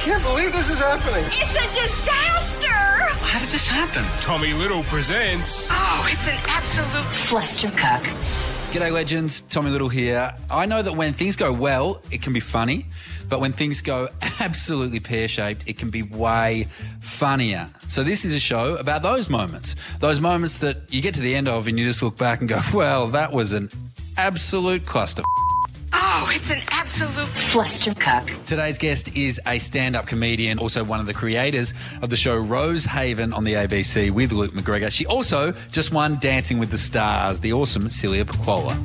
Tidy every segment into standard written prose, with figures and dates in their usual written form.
can't believe this is happening. It's a disaster! How did this happen? Tommy Little presents... Oh, it's an absolute flustercuck. G'day legends, Tommy Little here. I know that when things go well, it can be funny, but when things go absolutely pear-shaped, it can be way funnier. So this is a show about those moments that you get to the end of and you just look back and go, well, that was an absolute cluster. Oh, it's an absolute flustercuck. Today's guest is a stand-up comedian, also one of the creators of the show Rosehaven on the ABC with Luke McGregor. She also just won Dancing with the Stars, the awesome Celia Pacquola.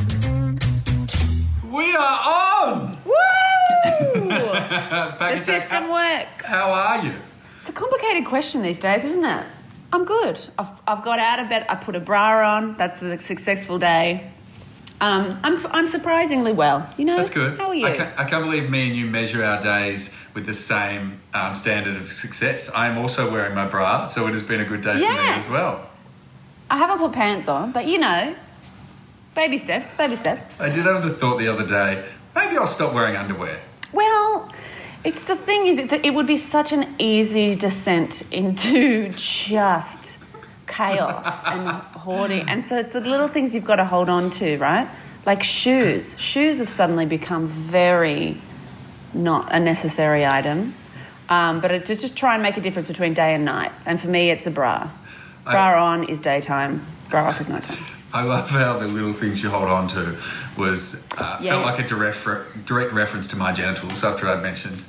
We are on! Woo! Back The system works. How are you? It's a complicated question these days, isn't it? I'm good. I've got out of bed. I put a bra on. That's a successful day. I'm surprisingly well. You know, that's good. How are you? I can't believe me and you measure our days with the same standard of success. I am also wearing my bra, so it has been a good day for me as well. I haven't put pants on, but you know, baby steps. I did have the thought the other day, maybe I'll stop wearing underwear. Well, it's the thing is that it would be such an easy descent into just chaos and hoarding, and so it's the little things you've got to hold on to, right? Like shoes have suddenly become very not a necessary item, but to just try and make a difference between day and night, and for me it's a bra on is daytime, bra off is nighttime. I love how the little things you hold on to was felt like a direct reference to my genitals after I'd mentioned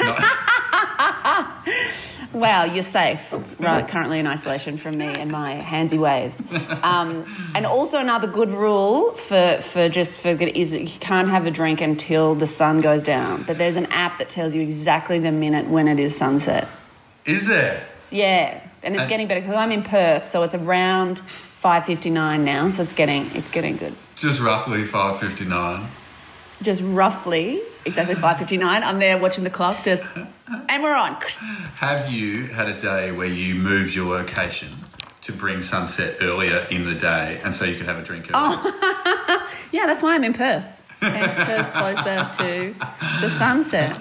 Well, you're safe, right? Currently in isolation from me and my handsy ways. And also another good rule is that you can't have a drink until the sun goes down. But there's an app that tells you exactly the minute when it is sunset. Is there? Yeah, and it's getting better because I'm in Perth, so it's around 5:59 now, so it's getting good. Just roughly 5:59. Just roughly, exactly 5:59. I'm there watching the clock, and we're on. Have you had a day where you moved your location to bring sunset earlier in the day and so you could have a drink earlier? Oh, yeah, that's why I'm in Perth. Perth closer to the sunset.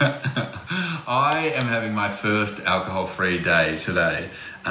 I am having my first alcohol-free day today,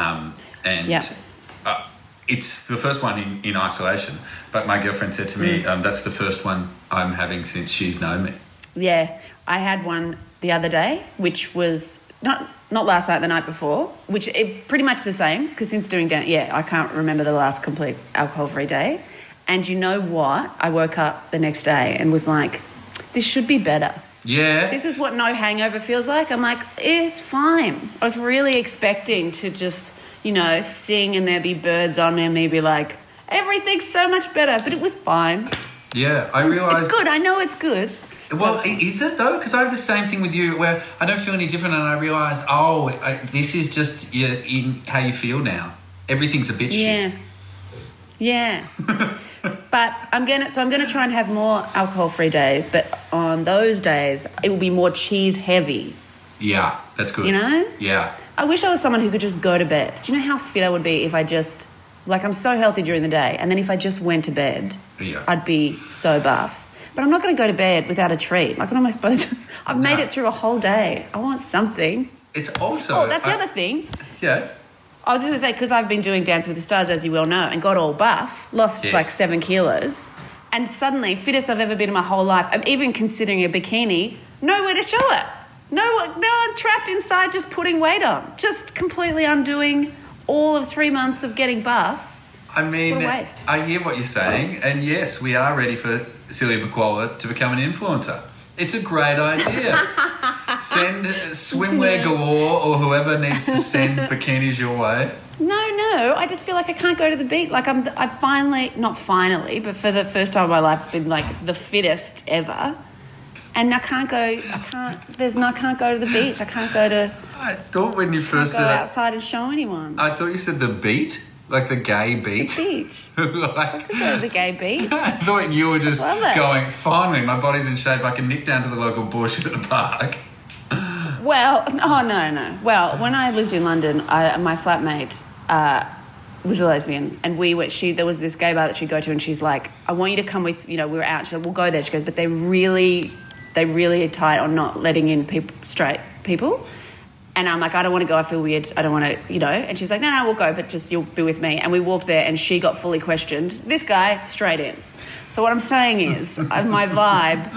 it's the first one in isolation, but my girlfriend said to me, that's the first one I'm having since she's known me. Yeah, I had one the other day, which was not last night, the night before, which it pretty much the same, because since doing I can't remember the last complete alcohol-free day. And you know what? I woke up the next day and was like, this should be better. Yeah. This is what no hangover feels like. I'm like, it's fine. I was really expecting to just, sing and there be birds on me and me be like, everything's so much better, but it was fine. Yeah, I realised... It's good, I know it's good. Well, is it though? Because I have the same thing with you where I don't feel any different and I realise, this is just in how you feel now. Everything's a bit shit. Yeah. But I'm gonna try and have more alcohol-free days, but on those days it will be more cheese heavy. Yeah, that's good. Yeah. I wish I was someone who could just go to bed. Do you know how fit I would be if I just, I'm so healthy during the day, and then if I just went to bed, I'd be so buff. But I'm not going to go to bed without a treat. What am I supposed to? I've made it through a whole day. I want something. It's also... Oh, that's the other thing. Yeah. I was just going to say, because I've been doing Dance with the Stars, as you well know, and got all buff, lost 7 kilos, and suddenly, fittest I've ever been in my whole life. I'm even considering a bikini, nowhere to show it. No, I'm trapped inside just putting weight on, just completely undoing all of 3 months of getting buff. I mean, I hear what you're saying, and yes, we are ready for Celia Pacquola to become an influencer. It's a great idea. Send swimwear galore or whoever needs to send bikinis your way. No, I just feel like I can't go to the beach. Like I finally, not finally, but for the first time in my life, been the fittest ever. And I can't go to the beach. I can't go to... I thought when you first said... go outside and show anyone. I thought you said the beat, like the gay beat. The beach. I could go to the gay beach. I thought you were just going, finally, my body's in shape. I can nick down to the local bush at the park. Well, no. Well, when I lived in London, my flatmate was a lesbian, and there was this gay bar that she'd go to, and she's like, I want you to come with, we were out, she's like, we'll go there. She goes, but they're really tight on not letting in people straight people. And I'm like, I don't want to go. I feel weird. I don't want to, you know. And she's like, no, we'll go, but just you'll be with me. And we walked there and she got fully questioned. This guy, straight in. So what I'm saying is, my vibe,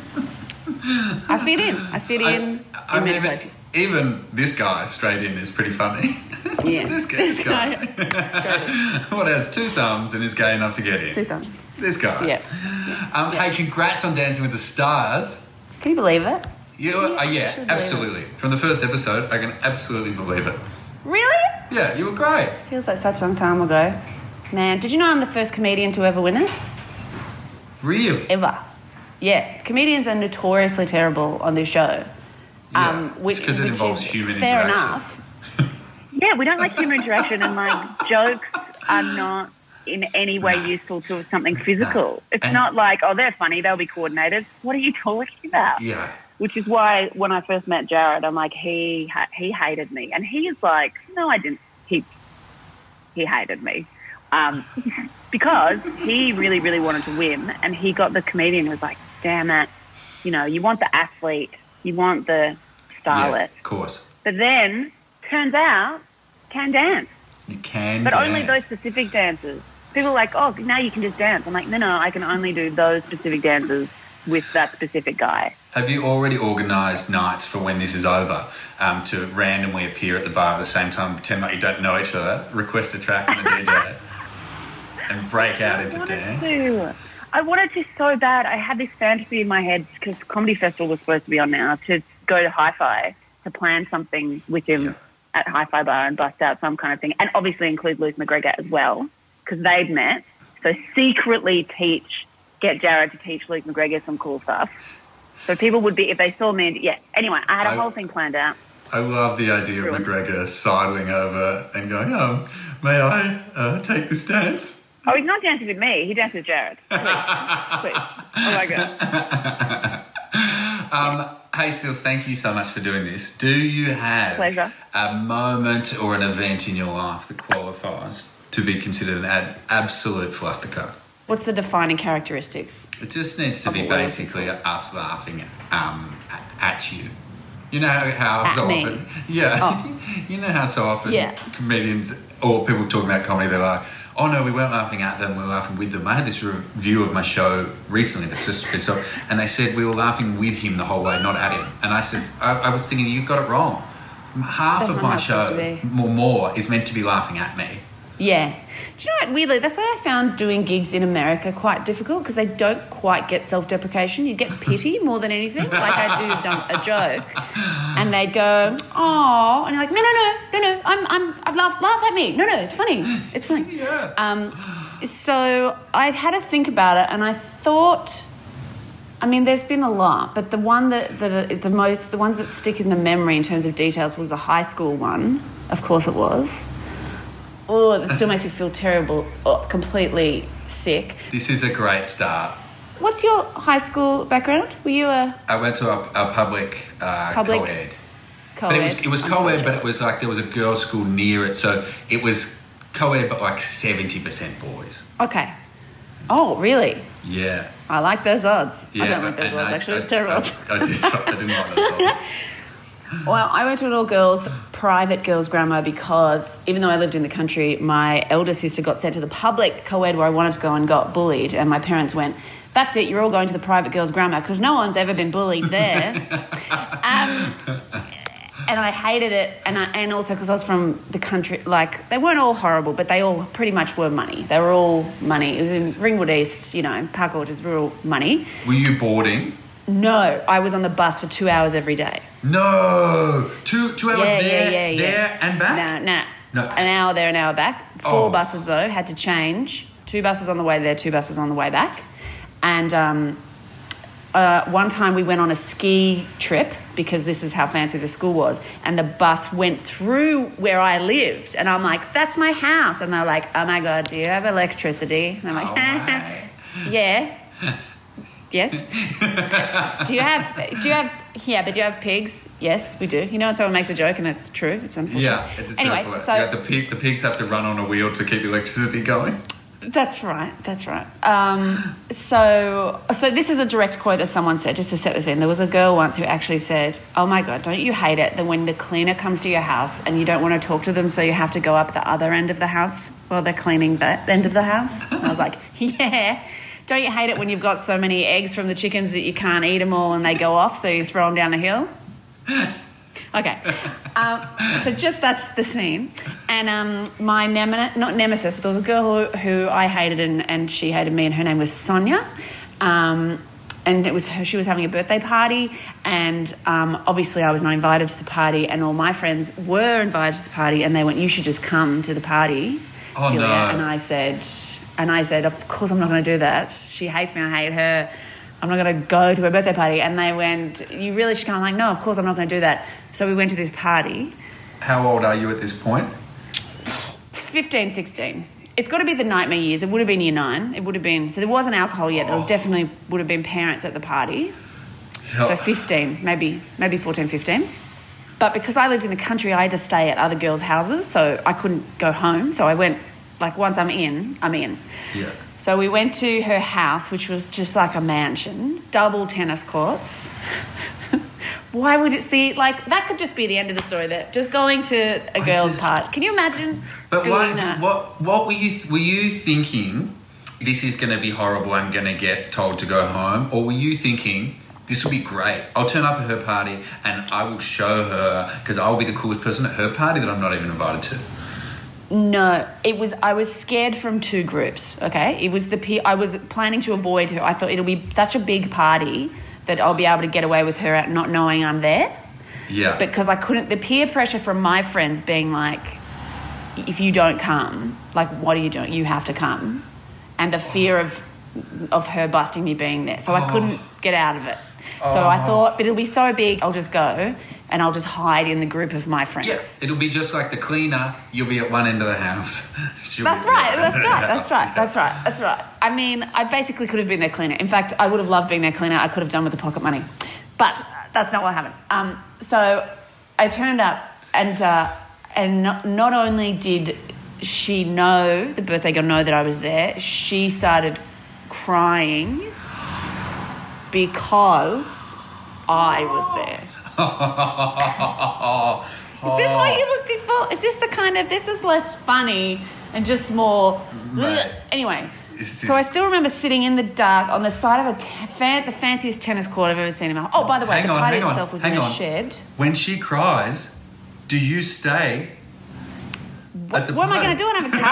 I fit in. I fit in. Even this guy straight in is pretty funny. Yeah. this guy. What has 2 thumbs and is gay enough to get in? 2 thumbs. This guy. Yeah. Hey, congrats on Dancing with the Stars. Can you believe it? Yeah, absolutely. From the first episode, I can absolutely believe it. Really? Yeah, you were great. Feels like such a long time ago. Man, did you know I'm the first comedian to ever win it? Really? Ever. Yeah. Comedians are notoriously terrible on this show. Yeah, because it involves human fair interaction. Enough. Yeah, we don't like human interaction, and like jokes are not in any way useful to something physical. It's not like, oh, they're funny, they'll be coordinated. What are you talking about? Yeah. Which is why when I first met Jared, I'm like, he hated me. And he is like, no, I didn't. He hated me. Because he really, really wanted to win. And he got the comedian who was like, damn it. You know, you want the athlete. You want the starlet. Yeah, of course. But then, turns out, can dance. You can But dance. only those specific dances. People are like, oh, now you can just dance. I'm like, no, I can only do those specific dances with that specific guy. Have you already organised nights for when this is over to randomly appear at the bar at the same time, pretend like you don't know each other, request a track from the DJ and break out into dance? I wanted to so bad. I had this fantasy in my head because Comedy Festival was supposed to be on now, to go to Hi-Fi, to plan something with him at Hi-Fi Bar and bust out some kind of thing, and obviously include Luke McGregor as well because they'd met. So secretly get Jared to teach Luke McGregor some cool stuff. So people would be, if they saw me, Anyway, I had a whole thing planned out. I love the idea of McGregor sidling over and going, may I take this dance? Oh, he's not dancing with me. He dances with Jared. Please. Oh, my God. Hey, Stills, thank you so much for doing this. Do you have a moment or an event in your life that qualifies to be considered an absolute flustercuck? What's the defining characteristics? It just needs to be basically us laughing at you. You know how so often... Yeah. Oh. You know how so often comedians or people talking about comedy, they're like, oh, no, we weren't laughing at them, we were laughing with them. I had this review of my show recently that's just been so... And they said we were laughing with him the whole way, not at him. And I said, I was thinking, you got it wrong. Half of my show, more, is meant to be laughing at me. Yeah. Do you know what, weirdly, that's why I found doing gigs in America quite difficult because they don't quite get self-deprecation. You get pity more than anything. Like I do a joke and they'd go, oh, and you're like, no, laugh at me. No, it's funny. It's funny. Yeah. So I'd had to think about it and I thought, I mean, there's been a lot, but the one the ones that stick in the memory in terms of details was a high school one. Of course it was. Oh, that still makes me feel terrible, completely sick. This is a great start. What's your high school background? Were you I went to a public co-ed. But it was co-ed, but it was like there was a girls' school near it, so it was co-ed, but like 70% boys. Okay. Oh, really? Yeah. I like those odds. Yeah, I don't like those odds, actually. It's terrible. I didn't like those odds. Well, I went to an all-girls, private girls' grammar because even though I lived in the country, my elder sister got sent to the public co-ed where I wanted to go and got bullied. And my parents went, that's it, you're all going to the private girls' grammar because no one's ever been bullied there. And I hated it. And also because I was from the country, like they weren't all horrible, but they all pretty much were money. They were all money. It was in Ringwood East, Park Orchards, rural money. Were you boarding? No, I was on the bus for 2 hours every day. No, 2 hours there and back? No. An hour there, an hour back. 4 buses though, had to change. 2 buses on the way there, 2 buses on the way back. And one time we went on a ski trip because this is how fancy the school was. And the bus went through where I lived. And I'm like, that's my house. And they're like, oh my God, do you have electricity? And I'm like, yeah. Yes. Do you have pigs? Yes, we do. When someone makes a joke and it's true, it's unfortunate. Yeah, it's anyway, so the pigs have to run on a wheel to keep the electricity going. That's right. So this is a direct quote that someone said, just to set this in. There was a girl once who actually said, "Oh my God, don't you hate it that when the cleaner comes to your house and you don't want to talk to them, so you have to go up the other end of the house while they're cleaning that end of the house?" And I was like, yeah. Don't you hate it when you've got so many eggs from the chickens that you can't eat them all and they go off, so you throw them down the hill? Okay. So just that's the scene. And my not nemesis, but there was a girl who I hated and she hated me, and her name was Sonia. And it was she was having a birthday party, and obviously I was not invited to the party, and all my friends were invited to the party, and they went, "You should just come to the party, Celia." No. And I said, "Of course I'm not going to do that. She hates me, I hate her. I'm not going to go to her birthday party." And they went, "You really should come." I'm like, "No, of course I'm not going to do that." So we went to this party. How old are you at this point? 15, 16. It's got to be the nightmare years. It would have been year 9. It would have been... So there wasn't alcohol yet. There definitely would have been parents at the party. So 15, maybe 14, 15. But because I lived in the country, I had to stay at other girls' houses, so I couldn't go home. So I went... Like, once I'm in, I'm in. Yeah. So we went to her house, which was just like a mansion, double tennis courts. Why would it see... Like, that could just be the end of the story there. Just going to a girl's party. Can you imagine doing that? What were you thinking, this is going to be horrible, I'm going to get told to go home? Or were you thinking, this will be great, I'll turn up at her party and I will show her, because I'll be the coolest person at her party that I'm not even invited to? No, I was scared from two groups, okay? It was I was planning to avoid her. I thought it'll be such a big party that I'll be able to get away with her at not knowing I'm there. Yeah. Because I couldn't, the peer pressure from my friends being like, if you don't come, like, what are you doing? You have to come. And the fear of her busting me being there. So I couldn't get out of it. So I thought, but it'll be so big, I'll just go and I'll just hide in the group of my friends. Yes, it'll be just like the cleaner. You'll be at one end of the house. That's right. I mean, I basically could have been their cleaner. In fact, I would have loved being their cleaner. I could have done with the pocket money. But that's not what happened. So I turned up and not only did she know, the birthday girl know that I was there, she started crying because I was there. Is this what you're looking for? Is this the kind of... This is less funny and just more... Anyway, so I still remember sitting in the dark on the side of the fanciest tennis court I've ever seen in my... Oh, by the way, the party itself was in a shed. When she cries, do you stay... What am I going to do? I don't have a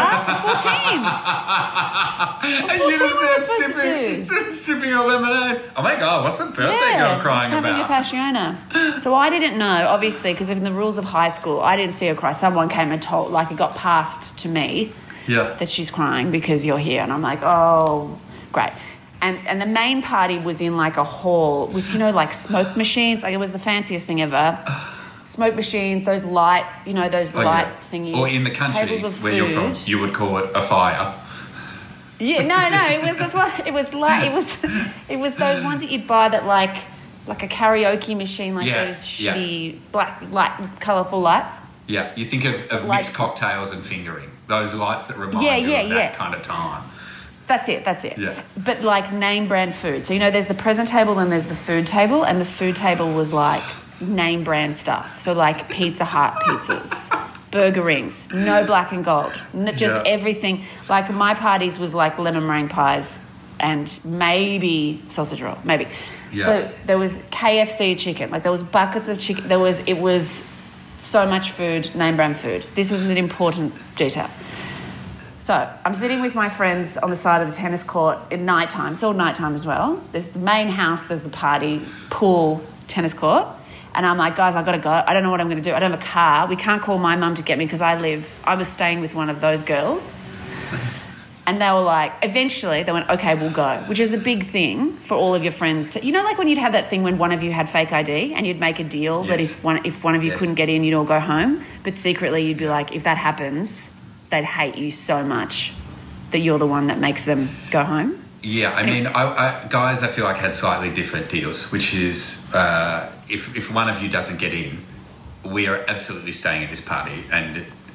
car. I'm 14. And you just there sipping a lemonade. Oh my God, what's the birthday girl crying having about? Having a passiona. So I didn't know, obviously, because in the rules of high school, I didn't see her cry. Someone came and told, like, it got passed to me that she's crying because you're here. And I'm like, oh, great. And the main party was in, like, a hall with, you know, like, smoke machines. Like, it was the fanciest thing ever. Smoke machines, those light, light thingies. Or in the country where you're from, you would call it a fire. Yeah, no, it was those ones that you'd buy that like a karaoke machine, like those shitty black light, colourful lights. Yeah, you think of mixed cocktails and fingering. Those lights that remind you of that kind of time. That's it. Yeah. But like name brand food. So, there's the present table and there's the food table, and the food table was like name brand stuff. So like Pizza Hut pizzas, burger rings, no black and gold, just everything. Like my parties was like lemon meringue pies and maybe sausage roll, maybe. Yeah. So there was KFC chicken, like there was buckets of chicken. It was so much food, name brand food. This is an important detail. So I'm sitting with my friends on the side of the tennis court at nighttime. It's all nighttime as well. There's the main house, there's the party, pool, tennis court. And I'm like, guys, I've got to go. I don't know what I'm going to do. I don't have a car. We can't call my mum to get me because I was staying with one of those girls. And they were like, eventually they went, okay, we'll go, which is a big thing for all of your friends to, like when you'd have that thing when one of you had fake ID and you'd make a deal that if one of you couldn't get in, you'd all go home. But secretly you'd be like, if that happens, they'd hate you so much that you're the one that makes them go home. Yeah, I mean, guys, I feel like had slightly different deals, which is if one of you doesn't get in, we are absolutely staying at this party, and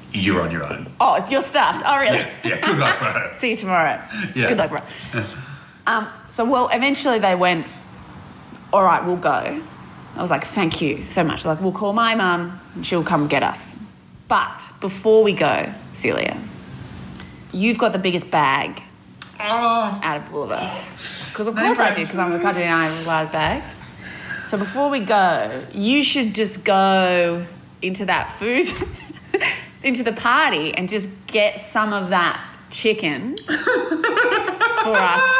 you're on your own. Oh, you're stuffed. Oh, really? Yeah, good luck, bro. See you tomorrow. Yeah. Good luck, bro. So eventually they went, all right, we'll go. I was like, thank you so much. Like, we'll call my mum and she'll come get us. But before we go, Celia, you've got the biggest bag out of all of us. Because of course I did, because I'm the country and I have a large bag. So before we go, you should just go into that food, into the party and just get some of that chicken for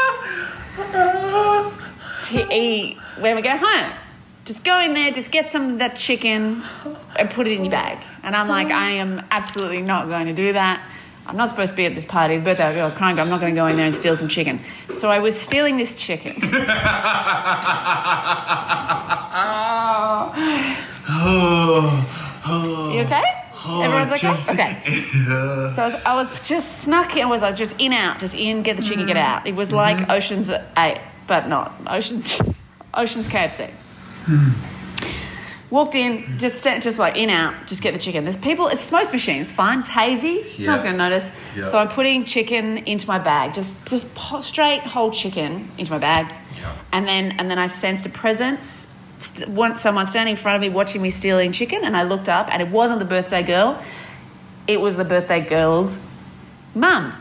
us to eat when we go home. Just go in there, just get some of that chicken and put it in your bag. And I'm like, I am absolutely not going to do that. I'm not supposed to be at this party. The birthday girl was crying, I'm not going to go in there and steal some chicken. So I was stealing this chicken. You okay? Everyone's okay? Okay. So I was just snuck in. I was like, just in, out, just in, get the chicken, get out. It was like Ocean's 8, but not. Ocean's KFC. Walked in, just like in, out, just get the chicken. There's people, it's smoke machine, it's fine, it's hazy, no one's going to notice. Yep. So I'm putting chicken into my bag, just straight whole chicken into my bag. Yep. And then I sensed a presence, someone standing in front of me watching me stealing chicken, and I looked up and it wasn't the birthday girl, it was the birthday girl's mum.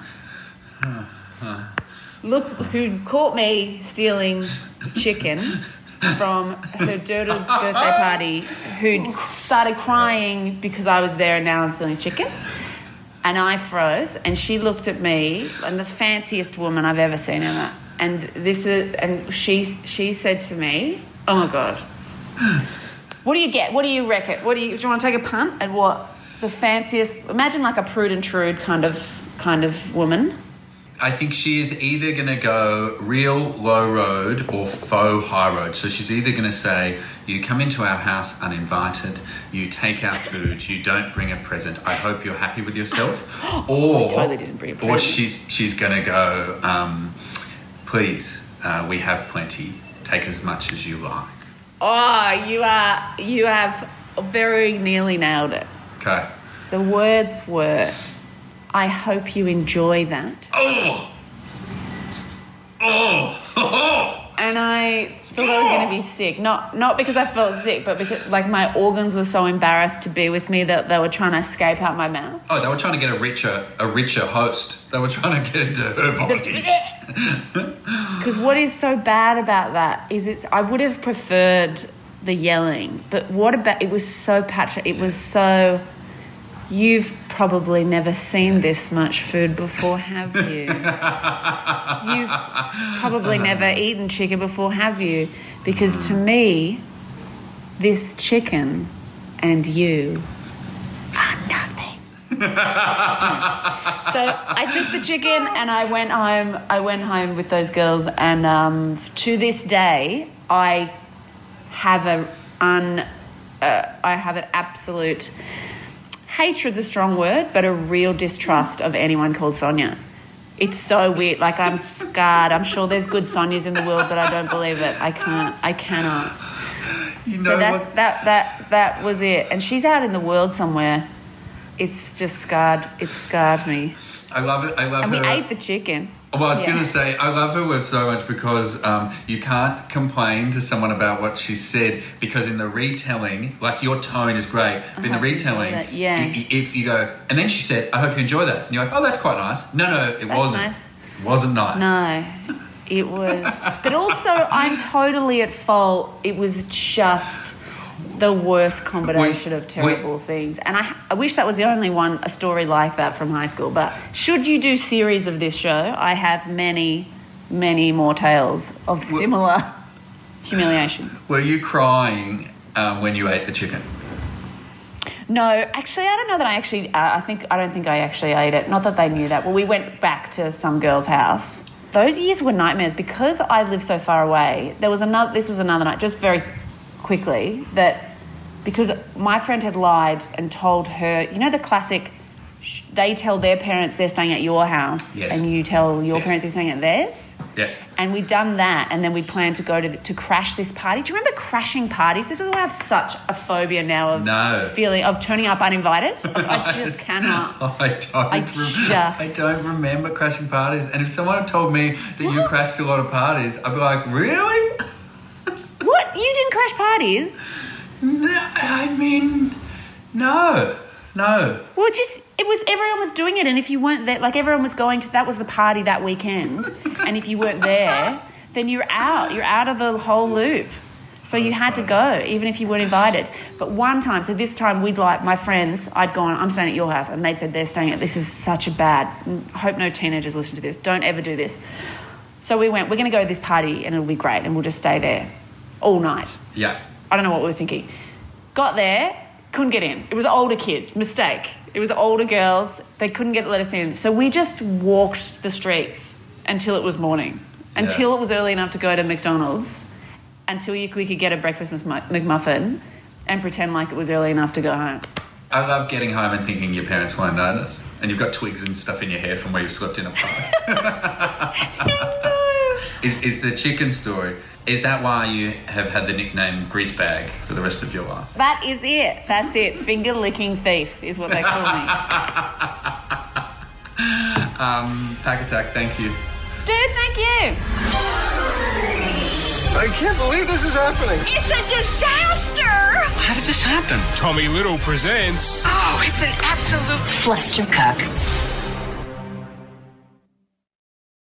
Look, who caught me stealing chicken from her daughter's birthday party, who started crying because I was there and now I'm stealing chicken. And I froze, and she looked at me, and the fanciest woman I've ever seen in that. And she said to me, "Oh my God, what do you get? What do you reckon? Do you want to take a punt at what the fanciest? Imagine like a Prude and Trude kind of woman." I think she is either going to go real low road or faux high road. So she's either going to say, you come into our house uninvited, you take our food, you don't bring a present, I hope you're happy with yourself. Or, totally didn't bring a present. Or she's going to go, please, we have plenty, take as much as you like. Oh, you have very nearly nailed it. Okay. The words were, I hope you enjoy that. Oh! And I thought I was going to be sick. Not because I felt sick, but because like my organs were so embarrassed to be with me that they were trying to escape out my mouth. Oh, they were trying to get a richer host. They were trying to get into her body. Because what is so bad about that is I would have preferred the yelling, but what about, it was so passionate. It was so... You've probably never seen this much food before, have you? You've probably never eaten chicken before, have you? Because to me, this chicken and you are nothing. So I took the chicken and I went home. I went home with those girls, and to this day, I have an absolute... Hatred's a strong word, but a real distrust of anyone called Sonia. It's so weird. Like, I'm scarred. I'm sure there's good Sonias in the world, but I don't believe it. I cannot. You know, so that was it. And she's out in the world somewhere. It's just scarred. It's scarred me. I love it. And we ate the chicken. Well, I was going to say, I love her words so much because you can't complain to someone about what she said, because in the retelling, like, your tone is great, but in the retelling, if you go, and then she said, I hope you enjoy that. And you're like, oh, that's quite nice. No, it wasn't. Nice. It wasn't nice. No, it was. But also, I'm totally at fault. It was just the worst combination of terrible things. And I wish that was the only one, a story like that from high school. But should you do series of this show, I have many, many more tales of similar humiliation. Were you crying when you ate the chicken? No, actually, I don't know that I actually... I don't think I actually ate it. Not that they knew that. Well, we went back to some girl's house. Those years were nightmares because I lived so far away. This was another night, just very quickly, that because my friend had lied and told her, you know the classic, they tell their parents they're staying at your house, and you tell your parents they're staying at theirs? Yes. And we'd done that, and then we planned to go to crash this party. Do you remember crashing parties? This is why I have such a phobia now of feeling of turning up uninvited. I just cannot. I don't remember crashing parties. And if someone had told me that you crashed a lot of parties, I'd be like, really? What? You didn't crash parties? No, I mean, no. Well, everyone was doing it, and if you weren't there, like everyone was going to, that was the party that weekend, and if you weren't there, then you're out of the whole loop. So you had to go, even if you weren't invited. But one time, so this time we'd like, my friends, I'd gone, I'm staying at your house, and they'd said they're staying at, this is such a bad, I hope no teenagers listen to this, don't ever do this. So we went, we're going to go to this party, and it'll be great, and we'll just stay there all night. Yeah. I don't know what we were thinking. Got there, couldn't get in. It was older kids, mistake. It was older girls. They couldn't let us in. So we just walked the streets until it was morning, until it was early enough to go to McDonald's, until we could get a breakfast McMuffin and pretend like it was early enough to go home. I love getting home and thinking your parents won't notice. And you've got twigs and stuff in your hair from where you've slept in a park. Is the chicken story, is that why you have had the nickname Greasebag for the rest of your life? That is it. That's it. Finger-licking thief is what they call me. Pack Attack, thank you. Dude, thank you. I can't believe this is happening. It's a disaster! How did this happen? Tommy Little presents... Oh, it's an absolute flustercuck.